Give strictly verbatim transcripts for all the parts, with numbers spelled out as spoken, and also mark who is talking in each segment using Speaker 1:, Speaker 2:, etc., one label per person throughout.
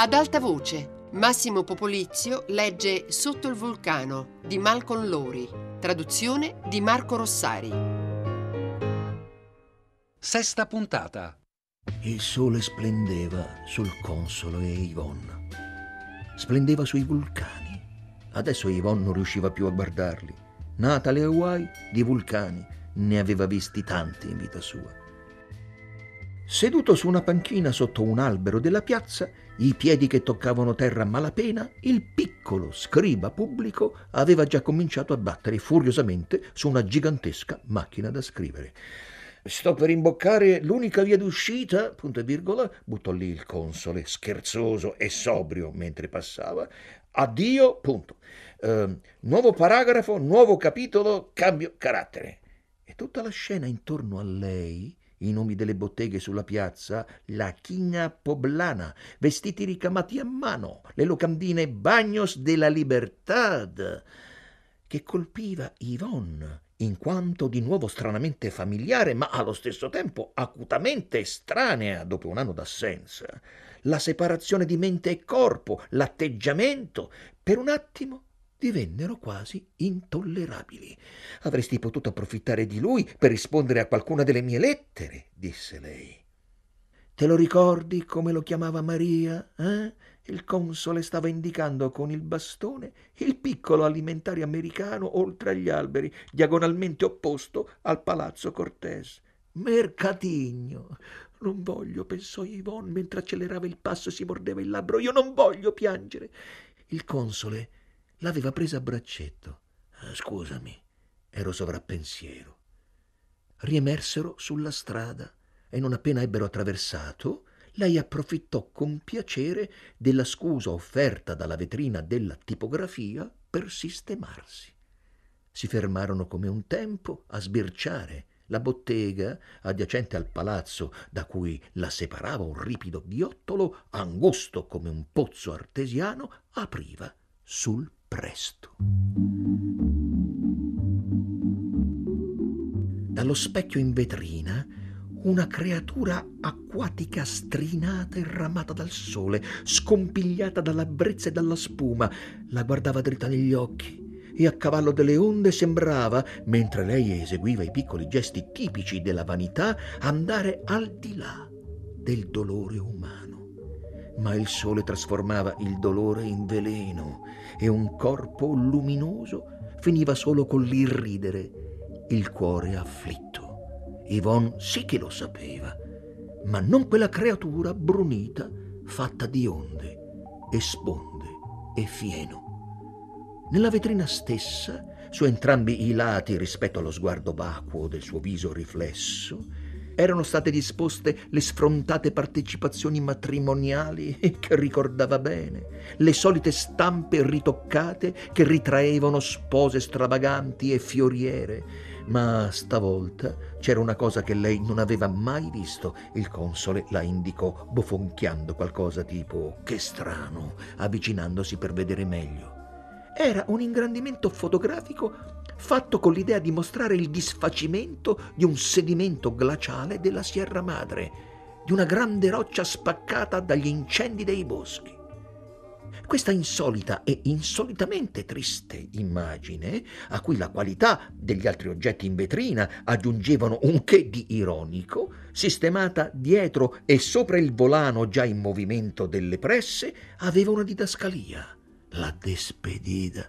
Speaker 1: Ad alta voce, Massimo Popolizio legge Sotto il vulcano di Malcolm Lowry, traduzione di Marco Rossari.
Speaker 2: Sesta puntata.
Speaker 3: Il sole splendeva sul Console e Yvonne. Splendeva sui vulcani. Adesso Yvonne non riusciva più a guardarli. Nata alle Hawaii, di vulcani ne aveva visti tanti in vita sua. Seduto su una panchina sotto un albero della piazza, i piedi che toccavano terra a malapena, il piccolo scriba pubblico aveva già cominciato a battere furiosamente su una gigantesca macchina da scrivere. «Sto per imboccare l'unica via d'uscita», punto e virgola, buttò lì il console, scherzoso e sobrio mentre passava. «Addio, punto. Uh, nuovo paragrafo, nuovo capitolo, cambio carattere». E tutta la scena intorno a lei, i nomi delle botteghe sulla piazza, la china poblana, vestiti ricamati a mano, le locandine Bagnos de la Libertad, che colpiva Yvonne in quanto di nuovo stranamente familiare, ma allo stesso tempo acutamente estranea dopo un anno d'assenza. La separazione di mente e corpo, l'atteggiamento, per un attimo divennero quasi intollerabili. «Avresti potuto approfittare di lui per rispondere a qualcuna delle mie lettere», disse lei. «Te lo ricordi come lo chiamava Maria, eh?» Il console stava indicando con il bastone il piccolo alimentare americano oltre agli alberi, diagonalmente opposto al Palazzo Cortés. «Mercatigno! Non voglio», pensò Yvonne mentre accelerava il passo e si mordeva il labbro. «Io non voglio piangere». Il console l'aveva presa a braccetto. «Scusami, ero sovrappensiero». Riemersero sulla strada e non appena ebbero attraversato, lei approfittò con piacere della scusa offerta dalla vetrina della tipografia per sistemarsi. Si fermarono come un tempo a sbirciare. La bottega, adiacente al palazzo da cui la separava un ripido viottolo, angusto come un pozzo artesiano, apriva sul presto. Dallo specchio in vetrina una creatura acquatica strinata e ramata dal sole, scompigliata dalla brezza e dalla spuma, la guardava dritta negli occhi e a cavallo delle onde sembrava, mentre lei eseguiva i piccoli gesti tipici della vanità, andare al di là del dolore umano. Ma il sole trasformava il dolore in veleno e un corpo luminoso finiva solo con l'irridere il cuore afflitto. Yvonne sì che lo sapeva, ma non quella creatura brunita fatta di onde e sponde e fieno. Nella vetrina stessa, su entrambi i lati rispetto allo sguardo vacuo del suo viso riflesso, erano state disposte le sfrontate partecipazioni matrimoniali che ricordava bene, le solite stampe ritoccate che ritraevano spose stravaganti e fioriere. Ma stavolta c'era una cosa che lei non aveva mai visto. Il console la indicò bofonchiando qualcosa tipo «che strano», avvicinandosi per vedere meglio. Era un ingrandimento fotografico fatto con l'idea di mostrare il disfacimento di un sedimento glaciale della Sierra Madre, di una grande roccia spaccata dagli incendi dei boschi. Questa insolita e insolitamente triste immagine, a cui la qualità degli altri oggetti in vetrina aggiungevano un che di ironico, sistemata dietro e sopra il volano già in movimento delle presse, aveva una didascalia: la despedida.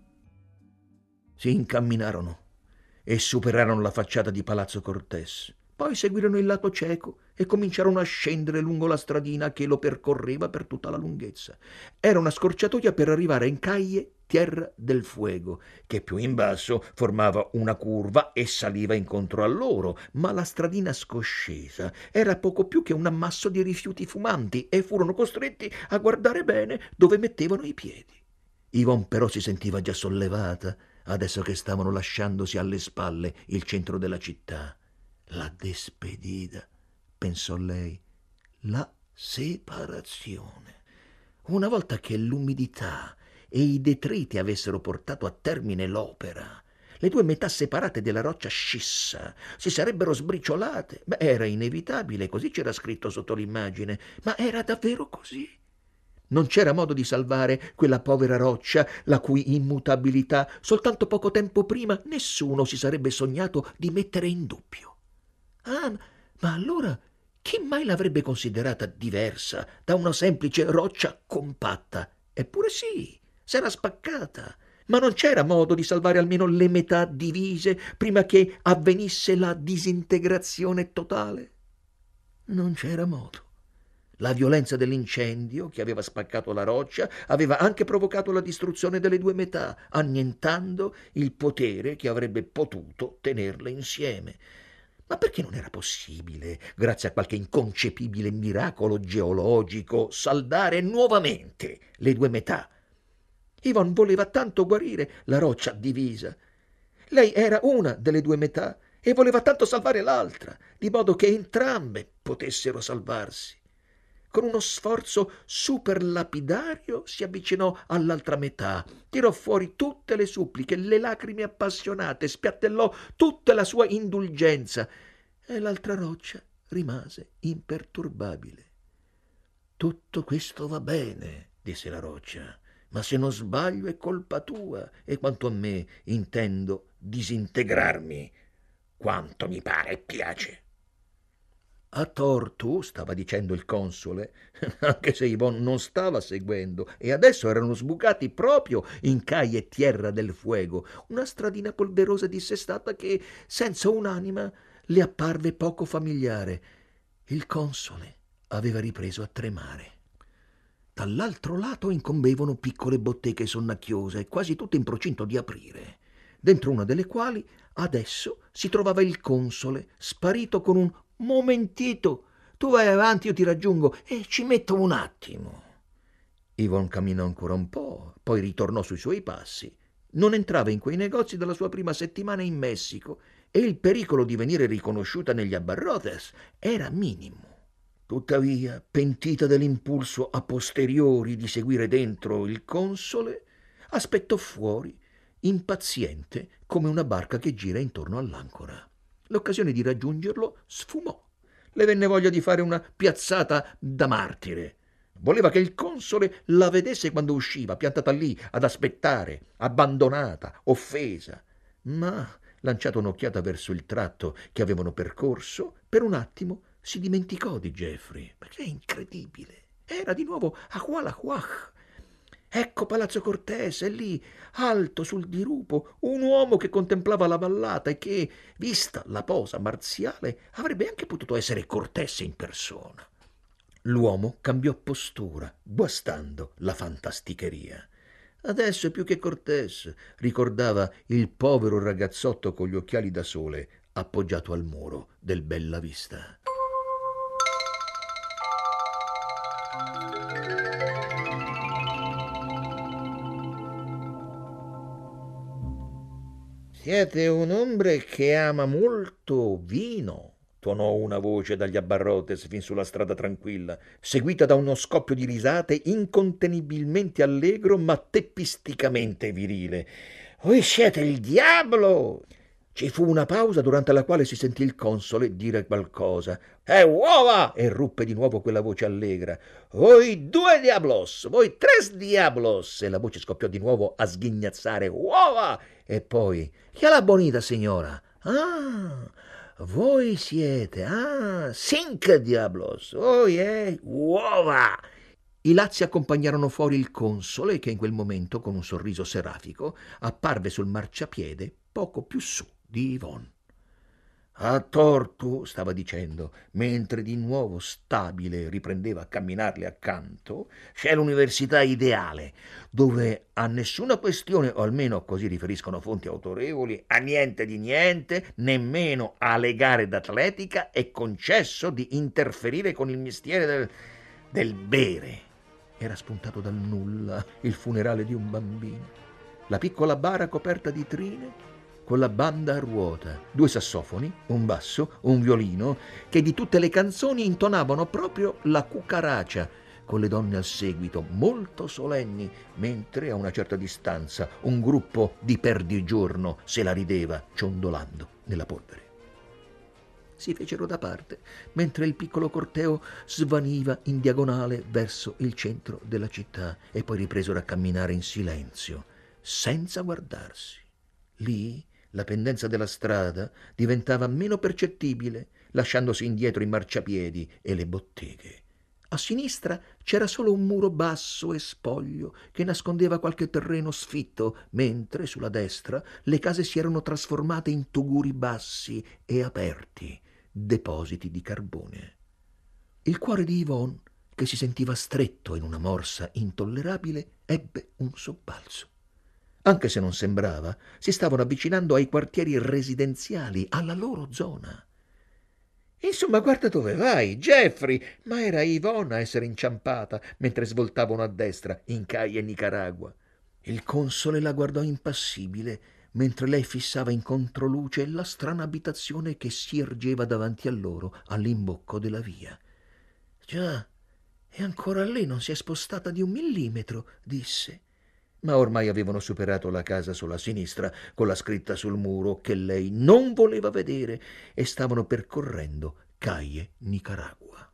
Speaker 3: Si incamminarono e superarono la facciata di Palazzo Cortés. Poi seguirono il lato cieco e cominciarono a scendere lungo la stradina che lo percorreva per tutta la lunghezza. Era una scorciatoia per arrivare in Calle Tierra del Fuego, che più in basso formava una curva e saliva incontro a loro, ma la stradina scoscesa era poco più che un ammasso di rifiuti fumanti e furono costretti a guardare bene dove mettevano i piedi. Yvonne però si sentiva già sollevata, adesso che stavano lasciandosi alle spalle il centro della città. La despedida, pensò lei, la separazione. Una volta che l'umidità e i detriti avessero portato a termine l'opera, le due metà separate della roccia scissa si sarebbero sbriciolate. Beh, era inevitabile, così c'era scritto sotto l'immagine, ma era davvero così. Non c'era modo di salvare quella povera roccia, la cui immutabilità soltanto poco tempo prima nessuno si sarebbe sognato di mettere in dubbio. Ah, ma allora chi mai l'avrebbe considerata diversa da una semplice roccia compatta? Eppure sì, s'era spaccata. Ma non c'era modo di salvare almeno le metà divise prima che avvenisse la disintegrazione totale? Non c'era modo. La violenza dell'incendio che aveva spaccato la roccia aveva anche provocato la distruzione delle due metà, annientando il potere che avrebbe potuto tenerle insieme. Ma perché non era possibile, grazie a qualche inconcepibile miracolo geologico, saldare nuovamente le due metà? Yvonne voleva tanto guarire la roccia divisa. Lei era una delle due metà e voleva tanto salvare l'altra, di modo che entrambe potessero salvarsi. Con uno sforzo superlapidario si avvicinò all'altra metà, tirò fuori tutte le suppliche, le lacrime appassionate, spiattellò tutta la sua indulgenza e l'altra roccia rimase imperturbabile. «Tutto questo va bene», disse la roccia, «ma se non sbaglio è colpa tua e quanto a me intendo disintegrarmi quanto mi pare e piace». «A torto», stava dicendo il console, anche se Yvonne non stava seguendo, e adesso erano sbucati proprio in Calle Tierra del Fuego, una stradina polverosa e dissestata che, senza un'anima, le apparve poco familiare. Il console aveva ripreso a tremare. Dall'altro lato incombevano piccole botteghe sonnacchiose, quasi tutte in procinto di aprire, dentro una delle quali adesso si trovava il console, sparito con un «Momentito, tu vai avanti, io ti raggiungo e ci metto un attimo». Yvonne camminò ancora un po', poi ritornò sui suoi passi. Non entrava in quei negozi dalla sua prima settimana in Messico e il pericolo di venire riconosciuta negli Abarrotes era minimo. Tuttavia, pentita dell'impulso a posteriori di seguire dentro il console, aspettò fuori, impaziente come una barca che gira intorno all'ancora. L'occasione di raggiungerlo sfumò. Le venne voglia di fare una piazzata da martire. Voleva che il console la vedesse quando usciva, piantata lì ad aspettare, abbandonata, offesa. Ma, lanciata un'occhiata verso il tratto che avevano percorso, per un attimo si dimenticò di Jeffrey, perché è incredibile. Era di nuovo a Hualahuach. Ecco Palazzo Cortese, lì, alto sul dirupo, un uomo che contemplava la vallata e che, vista la posa marziale, avrebbe anche potuto essere Cortese in persona. L'uomo cambiò postura, guastando la fantasticheria. Adesso è più che Cortese, ricordava il povero ragazzotto con gli occhiali da sole appoggiato al muro del Bella Vista. «Siete un hombre che ama molto vino», tuonò una voce dagli Abarrotes fin sulla strada tranquilla, seguita da uno scoppio di risate incontenibilmente allegro ma teppisticamente virile. «Voi siete il diavolo!» Ci fu una pausa durante la quale si sentì il console dire qualcosa. «Eh, uova!» eruppe di nuovo quella voce allegra. «Voi due diablos! Voi tres diablos!» E la voce scoppiò di nuovo a sghignazzare. «Uova!» E poi: «Chi è la bonita signora?» «Ah, voi siete, ah, cinque diablos! Voi, eh, uova!» I lazzi accompagnarono fuori il console che in quel momento, con un sorriso serafico, apparve sul marciapiede poco più su di Yvonne. «A torto», stava dicendo, mentre di nuovo stabile riprendeva a camminarle accanto, «c'è l'università ideale, dove a nessuna questione, o almeno così riferiscono fonti autorevoli, a niente di niente, nemmeno alle gare d'atletica, è concesso di interferire con il mestiere del, del bere». Era spuntato dal nulla il funerale di un bambino. La piccola bara coperta di trine, con la banda a ruota, due sassofoni, un basso, un violino, che di tutte le canzoni intonavano proprio la cucaracia, con le donne al seguito, molto solenni, mentre a una certa distanza un gruppo di perdigiorno se la rideva ciondolando nella polvere. si fecero da parte, mentre il piccolo corteo svaniva in diagonale verso il centro della città e poi ripresero a camminare in silenzio, senza guardarsi. Lì la pendenza della strada diventava meno percettibile, lasciandosi indietro i marciapiedi e le botteghe. A sinistra c'era solo un muro basso e spoglio che nascondeva qualche terreno sfitto, mentre sulla destra le case si erano trasformate in tuguri bassi e aperti, depositi di carbone. Il cuore di Yvonne, che si sentiva stretto in una morsa intollerabile, ebbe un sobbalzo. Anche se non sembrava, si stavano avvicinando ai quartieri residenziali, alla loro zona. «Insomma, guarda dove vai, Jeffrey!» Ma era Yvonne a essere inciampata mentre svoltavano a destra in Calle Nicaragua. Il console la guardò impassibile mentre lei fissava in controluce la strana abitazione che si ergeva davanti a loro all'imbocco della via. «Già, e ancora lì non si è spostata di un millimetro», disse. Ma ormai avevano superato la casa sulla sinistra, con la scritta sul muro che lei non voleva vedere, e stavano percorrendo Calle Nicaragua.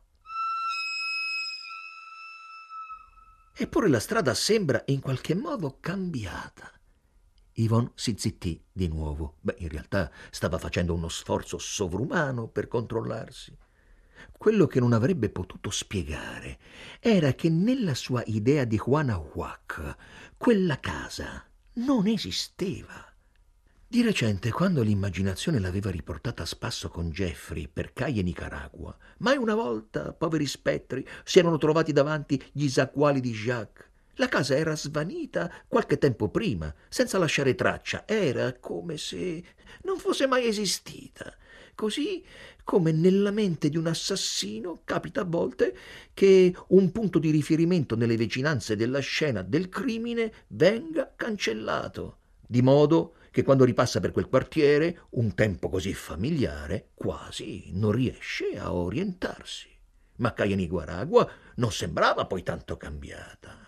Speaker 3: Eppure la strada sembra in qualche modo cambiata. Yvonne si zittì di nuovo. Beh, in realtà stava facendo uno sforzo sovrumano per controllarsi. Quello che non avrebbe potuto spiegare era che nella sua idea di Juana Huac quella casa non esisteva. Di recente, quando l'immaginazione l'aveva riportata a spasso con Jeffrey per Calle Nicaragua, mai una volta, poveri spettri, si erano trovati davanti gli sacquali di Jacques. La casa era svanita qualche tempo prima, senza lasciare traccia. Era come se non fosse mai esistita. Così come nella mente di un assassino capita a volte che un punto di riferimento nelle vicinanze della scena del crimine venga cancellato, di modo che quando ripassa per quel quartiere, un tempo così familiare, quasi non riesce a orientarsi. Ma Calle Nicaragua non sembrava poi tanto cambiata.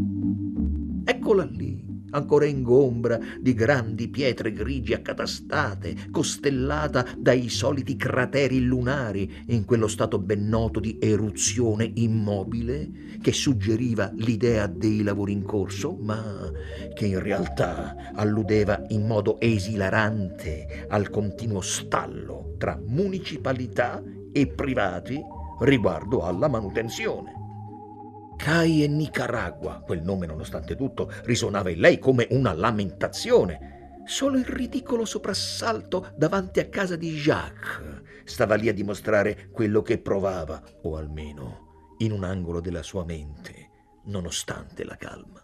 Speaker 3: Eccola lì, ancora ingombra di grandi pietre grigie accatastate, costellata dai soliti crateri lunari, in quello stato ben noto di eruzione immobile che suggeriva l'idea dei lavori in corso, ma che in realtà alludeva in modo esilarante al continuo stallo tra municipalità e privati riguardo alla manutenzione. Calle Nicaragua, quel nome nonostante tutto risuonava in lei come una lamentazione. Solo il ridicolo soprassalto davanti a casa di Jacques stava lì a dimostrare quello che provava, o almeno in un angolo della sua mente, nonostante la calma.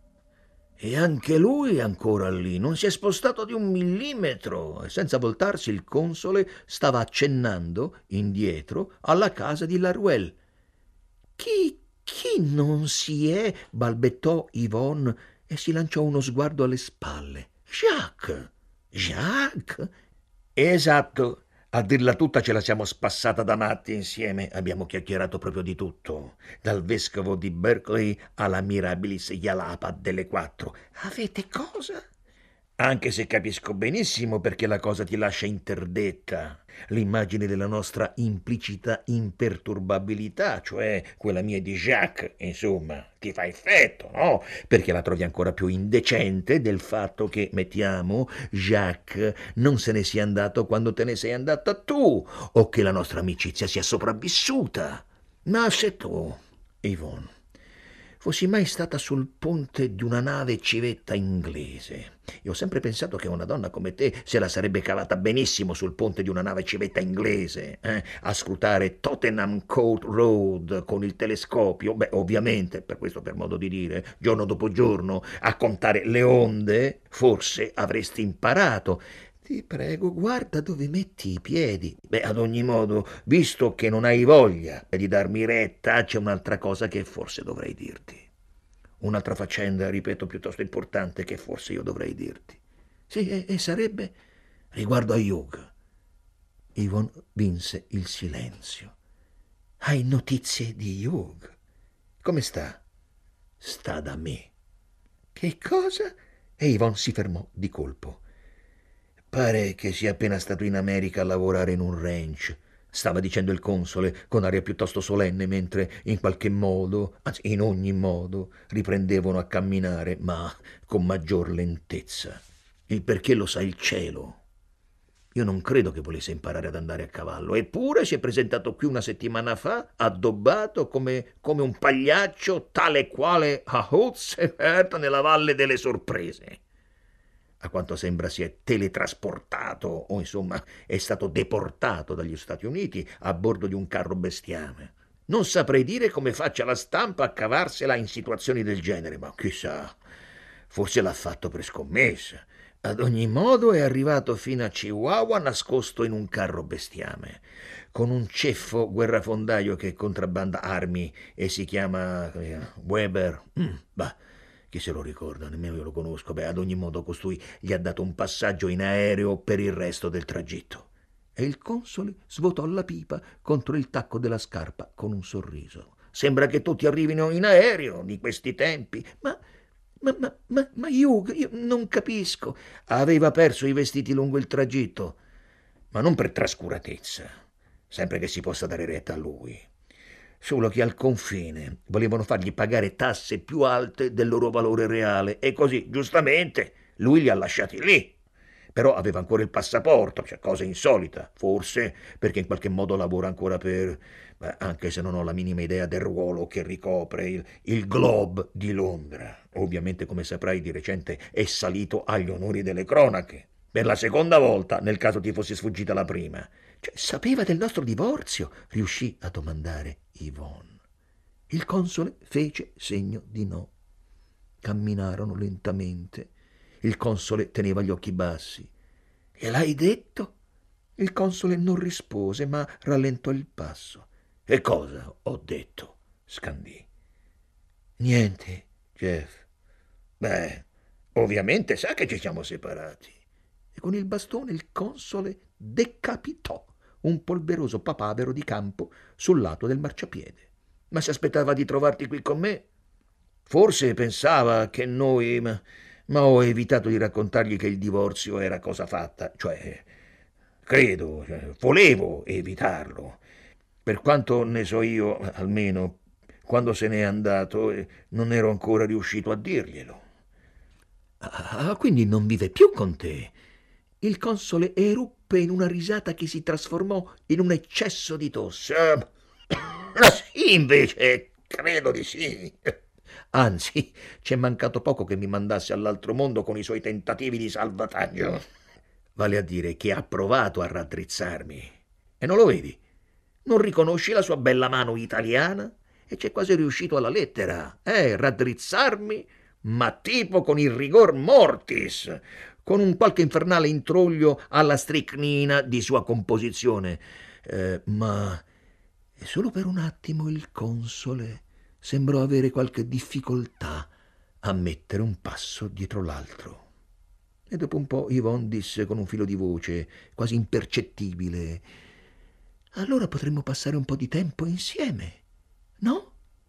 Speaker 3: E anche lui ancora lì, non si è spostato di un millimetro, e senza voltarsi il console stava accennando indietro alla casa di Laruelle. Chi Chi non si è? Balbettò Yvonne e si lanciò uno sguardo alle spalle. Jacques! Jacques? Esatto. A dirla tutta ce la siamo spassata da matti insieme. Abbiamo chiacchierato proprio di tutto. Dal vescovo di Berkeley alla Mirabilis Jalapa delle quattro. Avete cosa? Anche se capisco benissimo perché la cosa ti lascia interdetta. L'immagine della nostra implicita imperturbabilità, cioè quella mia di Jacques, insomma, ti fa effetto, no? Perché la trovi ancora più indecente del fatto che, mettiamo, Jacques non se ne sia andato quando te ne sei andata tu, o che la nostra amicizia sia sopravvissuta. Ma se tu, Yvonne, fossi mai stata sul ponte di una nave civetta inglese. Io ho sempre pensato che una donna come te se la sarebbe cavata benissimo sul ponte di una nave civetta inglese, eh? A scrutare Tottenham Court Road con il telescopio, beh, ovviamente, per questo per modo di dire, giorno dopo giorno, a contare le onde, forse avresti imparato. Ti prego, guarda dove metti i piedi. Beh, ad ogni modo, visto che non hai voglia di darmi retta, c'è un'altra cosa che forse dovrei dirti. Un'altra faccenda, ripeto, piuttosto importante che forse io dovrei dirti. Sì, e, e sarebbe riguardo a Hugh. Yvonne vinse il silenzio. Hai notizie di Hugh? Come sta? Sta da me. Che cosa? E Yvonne si fermò di colpo. Pare che sia appena stato in America a lavorare in un ranch, stava dicendo il console con aria piuttosto solenne, mentre in qualche modo, anzi in ogni modo, riprendevano a camminare, ma con maggior lentezza. Il perché lo sa il cielo. Io non credo che volesse imparare ad andare a cavallo, eppure si è presentato qui una settimana fa, addobbato come, come un pagliaccio, tale quale a Hutzeferta nella Valle delle Sorprese. A quanto sembra si è teletrasportato, o insomma è stato deportato dagli Stati Uniti a bordo di un carro bestiame. Non saprei dire come faccia la stampa a cavarsela in situazioni del genere, ma chissà, forse l'ha fatto per scommessa. Ad ogni modo è arrivato fino a Chihuahua nascosto in un carro bestiame, con un ceffo guerrafondaio che contrabbanda armi e si chiama eh, Weber. Mm, bah, chi se lo ricorda? Nemmeno io lo conosco. Beh, ad ogni modo costui gli ha dato un passaggio in aereo per il resto del tragitto. E il console svuotò la pipa contro il tacco della scarpa con un sorriso. Sembra che tutti arrivino in aereo di questi tempi, ma... Ma, ma, ma, ma Hugh, io non capisco. Aveva perso i vestiti lungo il tragitto, ma non per trascuratezza, sempre che si possa dare retta a lui. Solo che al confine volevano fargli pagare tasse più alte del loro valore reale e così, giustamente, lui li ha lasciati lì. Però aveva ancora il passaporto, cioè cosa insolita, forse perché in qualche modo lavora ancora per... Beh, anche se non ho la minima idea del ruolo che ricopre il, il Globe di Londra. Ovviamente, come saprai, di recente è salito agli onori delle cronache. Per la seconda volta, nel caso ti fosse sfuggita la prima. Cioè, sapeva del nostro divorzio? Riuscì a domandare Yvonne. Il console fece segno di no. Camminarono lentamente. Il console teneva gli occhi bassi. «Gliel'hai detto?» Il console non rispose, ma rallentò il passo. «E cosa ho detto?» scandì. «Niente, Jeff». «Beh, ovviamente sa che ci siamo separati». E con il bastone il console decapitò un polveroso papavero di campo sul lato del marciapiede. «Ma si aspettava di trovarti qui con me? Forse pensava che noi... Ma, ma ho evitato di raccontargli che il divorzio era cosa fatta, cioè... Credo, cioè, volevo evitarlo. Per quanto ne so io, almeno, quando se n'è andato, eh, non ero ancora riuscito a dirglielo». «Ah, quindi non vive più con te?» Il console eruppe in una risata che si trasformò in un eccesso di tosse. «Ah, sì, invece, credo di sì. Anzi, ci è mancato poco che mi mandasse all'altro mondo con i suoi tentativi di salvataggio. Vale a dire che ha provato a raddrizzarmi. E non lo vedi? Non riconosci la sua bella mano italiana? E c'è quasi riuscito alla lettera. Eh, raddrizzarmi, ma tipo con il rigor mortis, con un qualche infernale introglio alla stricnina di sua composizione. Eh, ma solo per un attimo il console sembrò avere qualche difficoltà a mettere un passo dietro l'altro. E dopo un po' Yvonne disse con un filo di voce quasi impercettibile: «Allora potremmo passare un po' di tempo insieme, no?»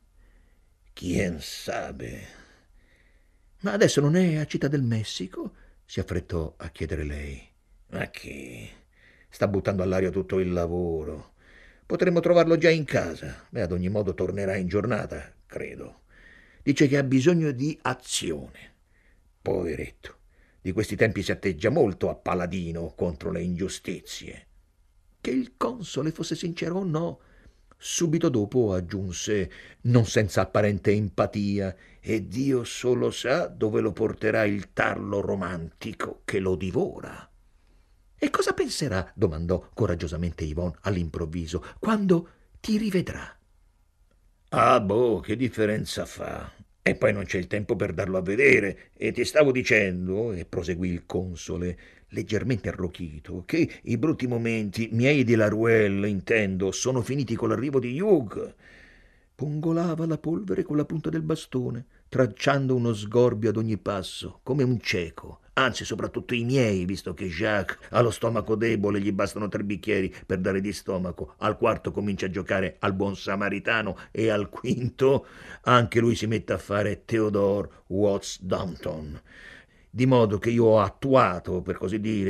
Speaker 3: «Chien sabe?» «Ma adesso non è a Città del Messico?» si affrettò a chiedere lei. «Ma che? Sta buttando all'aria tutto il lavoro. Potremmo trovarlo già in casa. Beh, ad ogni modo tornerà in giornata, credo. Dice che ha bisogno di azione. Poveretto. Di questi tempi si atteggia molto a paladino contro le ingiustizie». Che il console fosse sincero o no, subito dopo aggiunse, non senza apparente empatia: «E Dio solo sa dove lo porterà il tarlo romantico che lo divora». «E cosa penserà?» domandò coraggiosamente Yvonne all'improvviso, «quando ti rivedrà?» «Ah, boh, che differenza fa? E poi non c'è il tempo per darlo a vedere. E ti stavo dicendo», e proseguì il console, leggermente arrochito, «che i brutti momenti miei di Laruelle, intendo, sono finiti con l'arrivo di Hugh». Pungolava la polvere con la punta del bastone, tracciando uno sgorbio ad ogni passo, come un cieco. Anzi, soprattutto i miei, visto che Jacques ha lo stomaco debole, gli bastano tre bicchieri per dare di stomaco. Al quarto comincia a giocare al buon samaritano e al quinto anche lui si mette a fare Theodore Watts Downton. Di modo che io ho attuato, per così dire,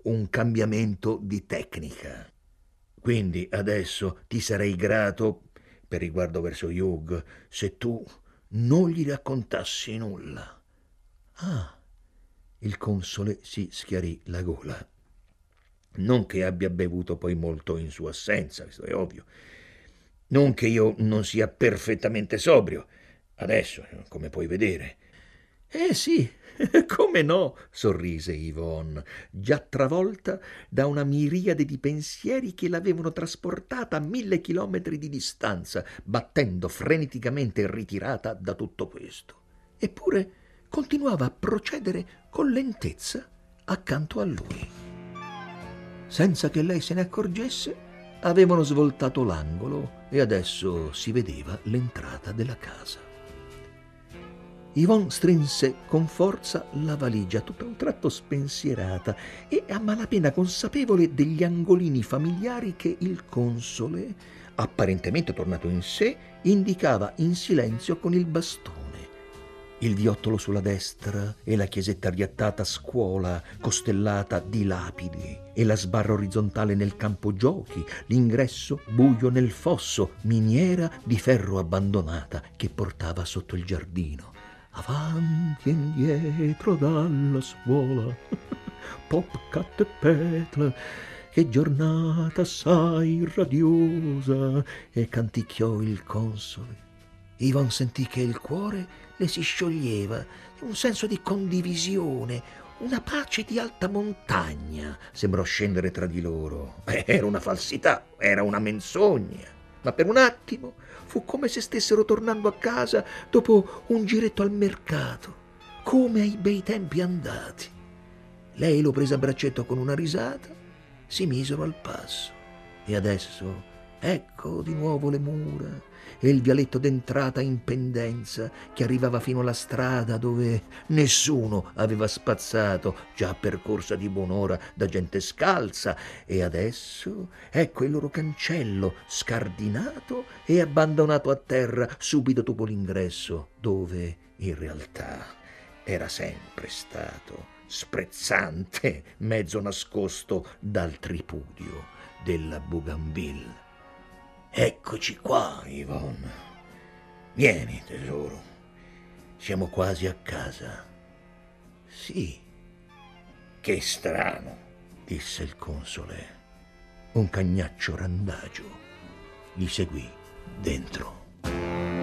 Speaker 3: un cambiamento di tecnica. Quindi adesso ti sarei grato, per riguardo verso Hugh, se tu non gli raccontassi nulla. Ah, il console si schiarì la gola. Non che abbia bevuto poi molto in sua assenza, questo è ovvio. Non che io non sia perfettamente sobrio, adesso, come puoi vedere. Eh sì, come no, sorrise Yvonne, già travolta da una miriade di pensieri che l'avevano trasportata a mille chilometri di distanza, battendo freneticamente ritirata da tutto questo. Eppure continuava a procedere con lentezza accanto a lui. Senza che lei se ne accorgesse, avevano svoltato l'angolo e adesso si vedeva l'entrata della casa. Yvonne strinse con forza la valigia, tutto a un tratto spensierata e a malapena consapevole degli angolini familiari che il console, apparentemente tornato in sé, indicava in silenzio con il bastone. Il viottolo sulla destra e la chiesetta riattata a scuola, costellata di lapidi, e la sbarra orizzontale nel campo giochi, l'ingresso buio nel fosso, miniera di ferro abbandonata che portava sotto il giardino. Avanti e indietro dalla scuola, pop, cat e petal, che giornata assai radiosa, e canticchiò il console. Yvonne sentì che il cuore le si scioglieva, un senso di condivisione, una pace di alta montagna sembrò scendere tra di loro. Era una falsità, era una menzogna, ma per un attimo fu come se stessero tornando a casa dopo un giretto al mercato, come ai bei tempi andati. Lei lo prese a braccetto con una risata, si misero al passo e adesso ecco di nuovo le mura e il vialetto d'entrata in pendenza che arrivava fino alla strada dove nessuno aveva spazzato, già percorsa di buon'ora da gente scalza, e adesso ecco il loro cancello scardinato e abbandonato a terra subito dopo l'ingresso, dove in realtà era sempre stato, sprezzante, mezzo nascosto dal tripudio della Bougainville. Eccoci qua, Yvonne. Vieni, tesoro. Siamo quasi a casa. Sì. Che strano, disse il console. Un cagnaccio randagio gli seguì dentro.